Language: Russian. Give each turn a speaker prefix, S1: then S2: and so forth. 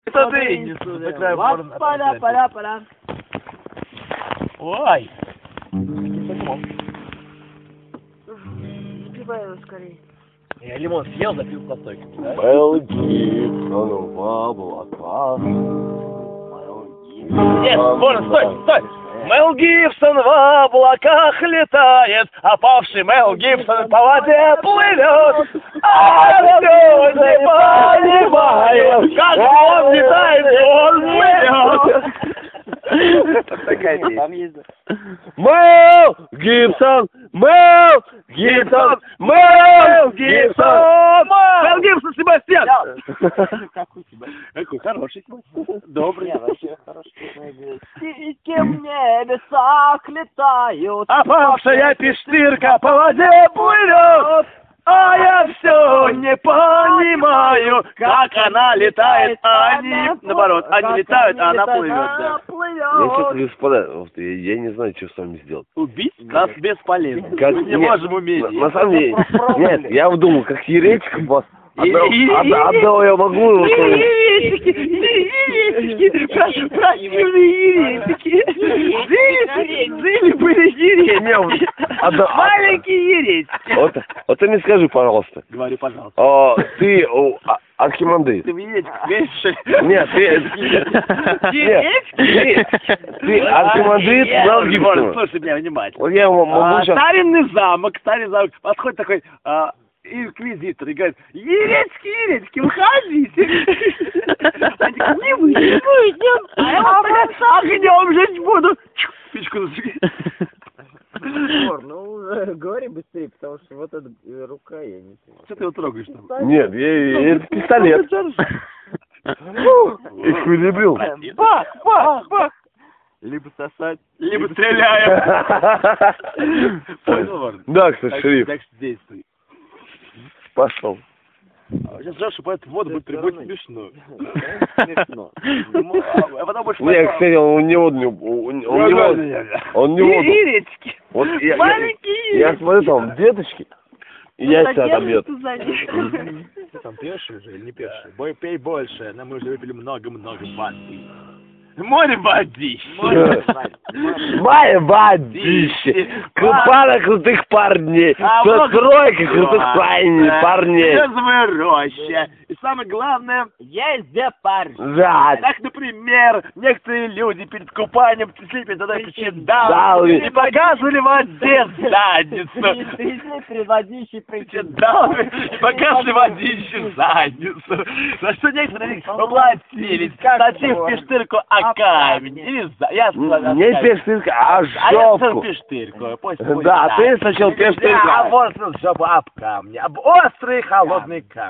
S1: Это ты!
S2: Пора.
S1: Ой!
S2: Давай его скорее.
S1: Я лимон съел, запил настойкой, да?
S3: Мел Гибсон в облаках.
S1: Нет, можно, стой! Мел Гибсон в облаках летает, а павший Мел Гибсон по воде плывет. А я все не понимаю, как он летает, он плывет. Такая песня.
S3: Мел Гибсон! Мел Гибсон! Мел Гибсон!
S1: Мел Гибсон, Себастьян!
S2: Какой тебя?
S1: Какой хороший Себастьян. Добрый.
S2: Вообще хороший. Птички в небесах летают.
S1: А павшая пиштырка по воде плывет. А я все не понимаю, как она летает, а они, наоборот, они летают, а она плывет. Да.
S3: Я что-то, господа, я не знаю, что с вами сделать.
S1: Убить нас бесполезно.
S3: Как-
S1: Мы не
S3: нет,
S1: можем уметь.
S3: На самом деле, нет, я думаю, как еретик вас. Одного я могу его тоже.
S1: Противные еретики. Жили были еретики. Маленькие еретики.
S3: Вот ты мне скажи, пожалуйста.
S1: Говори, пожалуйста.
S3: Ты архимандрит.
S1: Ты в еретик веришь?
S3: Нет, ты архимандрит Мел Гибсона.
S1: Слушай меня внимательно.
S3: Вот я могу сейчас...
S1: Старинный замок. Подходит такой инквизитор и говорит: еретики, выходите. Они говорят: не выйдем. А я вот огнем жить буду. Спичку зажги.
S2: Ну, говори быстрее, потому что вот эта рука, я не понимаю.
S1: Что ты его трогаешь там?
S3: Нет, это пистолет. Их любил.
S1: Бах!
S2: Либо сосать,
S1: Либо стреляем. Понял,
S3: Да, кстати, шериф.
S1: Так что действуй.
S3: Пошел.
S1: Сейчас жаль, что по этому воду будет прибыть смешно.
S2: смешно.
S1: А потом больше...
S3: Не, кстати, он не
S1: Еретики.
S3: Вот
S1: Маленькие
S3: я смотрю, там деточки, и яйца отобьет.
S1: Ты там пьешь уже или не пьешь? Пей больше, нам мы уже выпили много-много воды. Море водища.
S3: Море водище. Пара крутых парней. Тройка крутых парней.
S1: Березовая роща. И самое главное,
S2: Есть где парень.
S3: Да.
S1: так, например, некоторые люди перед купанием слепят тогда
S3: Да,
S1: причиндалы и показывали в воде задницу.
S2: Предводящий
S1: Причиндалы и показывали водищу задницу. За что некоторые поплатились, статив пиштырку о камень. Я сказал,
S3: Не пештырка, а
S1: а я сказал
S3: жопку.
S1: пиштырку.
S3: Да, ты сначала пештырку.
S1: А вот жопу об камни, об острый холодный камень.